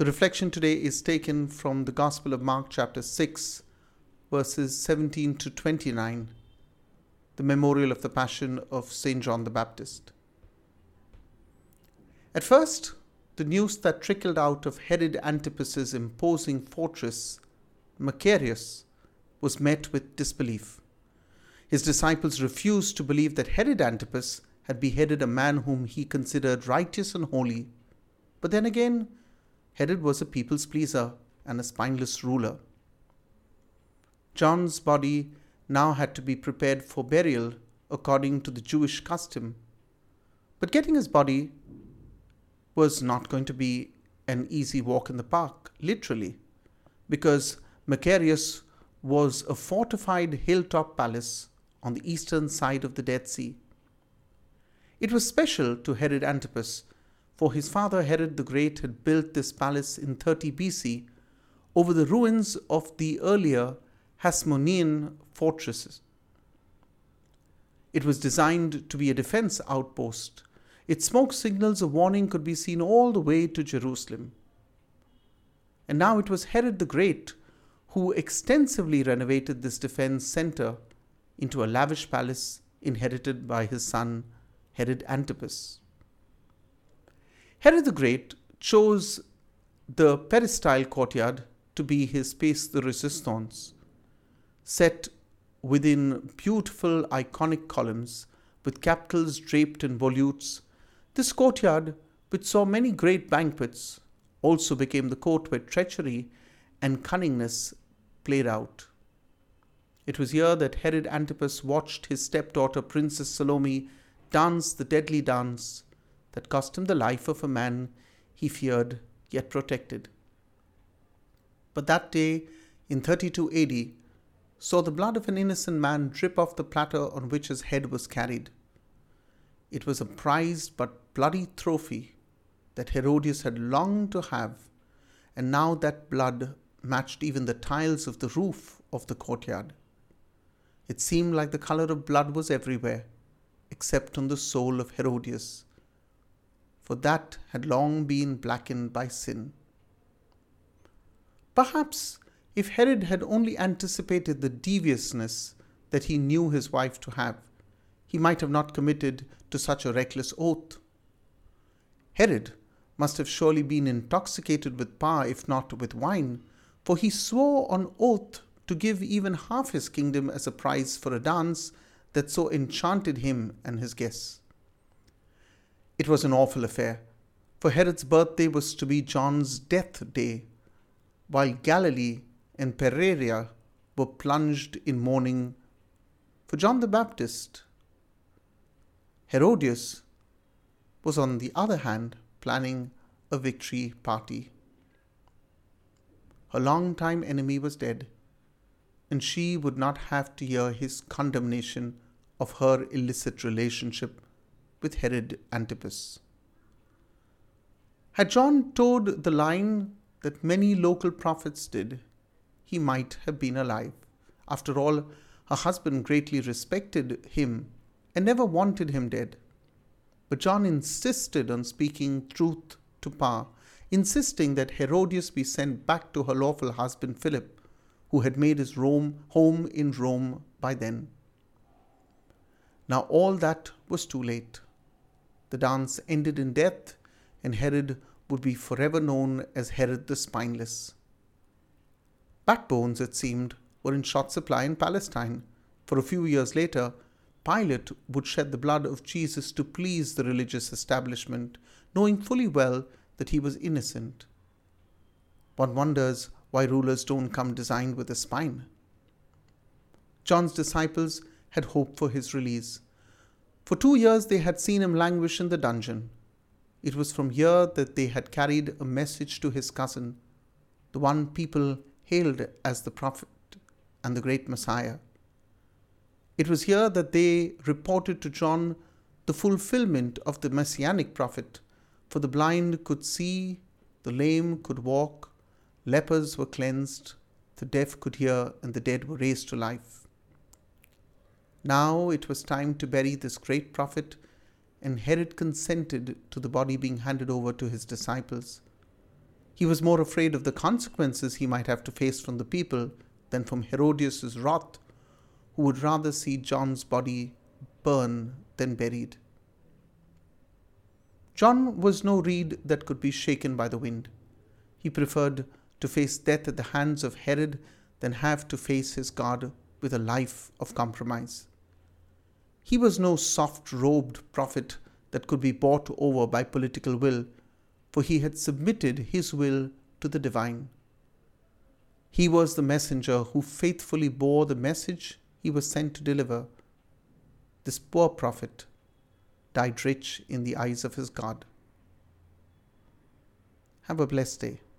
The reflection today is taken from the Gospel of Mark chapter 6, verses 17 to 29, the memorial of the Passion of St. John the Baptist. At first, the news that trickled out of Herod Antipas's imposing fortress, Macarius, was met with disbelief. His disciples refused to believe that Herod Antipas had beheaded a man whom he considered righteous and holy. But then again, Herod was a people's pleaser and a spineless ruler. John's body now had to be prepared for burial according to the Jewish custom. But getting his body was not going to be an easy walk in the park, literally, because Macarius was a fortified hilltop palace on the eastern side of the Dead Sea. It was special to Herod Antipas, for his father Herod the Great had built this palace in 30 BC over the ruins of the earlier Hasmonean fortresses. It was designed to be a defense outpost. Its smoke signals of warning could be seen all the way to Jerusalem. And now it was Herod the Great who extensively renovated this defense center into a lavish palace inherited by his son Herod Antipas. Herod the Great chose the peristyle courtyard to be his pièce de résistance, set within beautiful iconic columns with capitals draped in volutes. This courtyard, which saw many great banquets, also became the court where treachery and cunningness played out. It was here that Herod Antipas watched his stepdaughter Princess Salome dance the deadly dance that cost him the life of a man he feared yet protected. But that day in 32 AD saw the blood of an innocent man drip off the platter on which his head was carried. It was a prized but bloody trophy that Herodias had longed to have, and now that blood matched even the tiles of the roof of the courtyard. It seemed like the color of blood was everywhere, except on the soul of Herodias, for that had long been blackened by sin. Perhaps if Herod had only anticipated the deviousness that he knew his wife to have, he might have not committed to such a reckless oath. Herod must have surely been intoxicated with power, if not with wine, for he swore on oath to give even half his kingdom as a prize for a dance that so enchanted him and his guests. It was an awful affair, for Herod's birthday was to be John's death day, while Galilee and Perea were plunged in mourning for John the Baptist. Herodias was, on the other hand, planning a victory party. Her longtime enemy was dead, and she would not have to hear his condemnation of her illicit relationship with Herod Antipas. Had John toed the line that many local prophets did, he might have been alive. After all, her husband greatly respected him and never wanted him dead. But John insisted on speaking truth to power, insisting that Herodias be sent back to her lawful husband Philip, who had made his home in Rome by then. Now all that was too late. The dance ended in death, and Herod would be forever known as Herod the Spineless. Backbones, it seemed, were in short supply in Palestine, for a few years later, Pilate would shed the blood of Jesus to please the religious establishment, knowing fully well that he was innocent. One wonders why rulers don't come designed with a spine. John's disciples had hoped for his release. For 2 years they had seen him languish in the dungeon. It was from here that they had carried a message to his cousin, the one people hailed as the prophet and the great Messiah. It was here that they reported to John the fulfillment of the messianic prophet, for the blind could see, the lame could walk, lepers were cleansed, the deaf could hear, and the dead were raised to life. Now it was time to bury this great prophet, and Herod consented to the body being handed over to his disciples. He was more afraid of the consequences he might have to face from the people than from Herodias' wrath, who would rather see John's body burn than buried. John was no reed that could be shaken by the wind. He preferred to face death at the hands of Herod than have to face his God with a life of compromise. He was no soft-robed prophet that could be bought over by political will, for he had submitted his will to the divine. He was the messenger who faithfully bore the message he was sent to deliver. This poor prophet died rich in the eyes of his God. Have a blessed day.